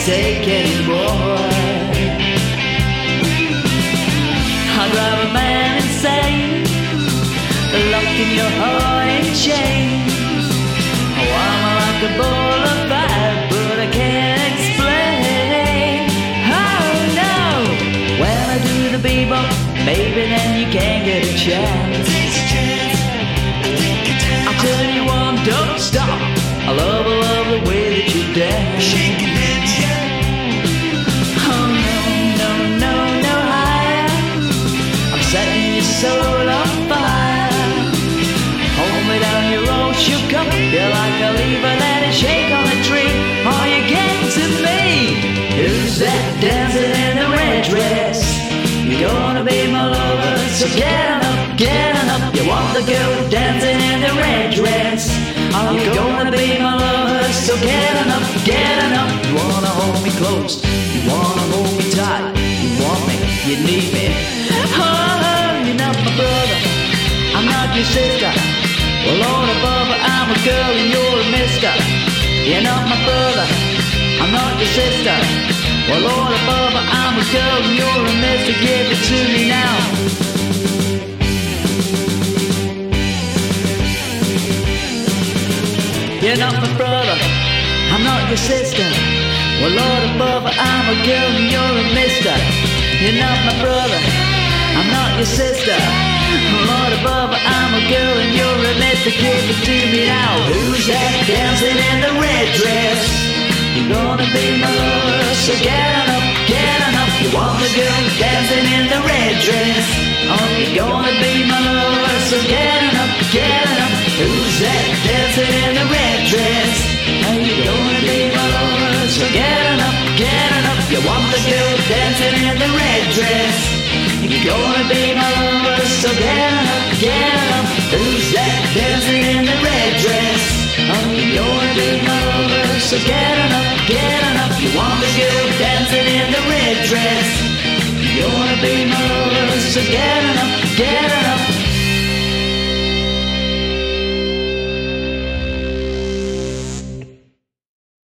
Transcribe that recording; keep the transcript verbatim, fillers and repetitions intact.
take anymore. I drive a man insane, locked in your heart in chains. Oh, I'm like a ball of fire, but I can't explain. Oh no, when I do the bebop, maybe then you can get a chance. I'll turn you on, don't stop. I love, I love the way that you dance. Oh no, no, no, no higher. I'm setting your soul on fire. Hold me down, you're all shook up. You're like a leaf and let it shake on a tree. Are you getting to me? Who's that dancing in the red dress? You're gonna be my lover, so get on up, get on up. You want the girl dancing in the red dress? Are you gonna be my lover, so get on up, get on up. You wanna hold me close, you wanna hold me tight. You want me, you need me. Oh, you're not my brother, I'm not your sister. Well, Lord above, I'm a girl and you're a mister. You're not my brother, I'm not your sister. Well, Lord above, I'm a girl and you're a mister. Give it to me now. You're not my brother, I'm not your sister. Well, Lord above, I'm a girl and you're a mister. You're not my brother, I'm not your sister. Well, Lord above, I'm a girl and you're a mister. Give it to me now. Who's that dancing in the red dress? You're gonna be my lover, so get on up, get on up. You want the girl dancing in the red dress? Oh, you're gonna be my lover, so get on up, get on up. Who's that dancing in the red dress? Oh, you're gonna be my lover, so get on up, get on up. You want the girl dancing in the red dress? You're gonna be my lover, so get on up, get on up. Who's that dancing in the red dress? Oh, you're gonna be my lover, so get on up, get on up. You want the girl dancing in the red dress? You're gonna be my lover, so get on up, get on up.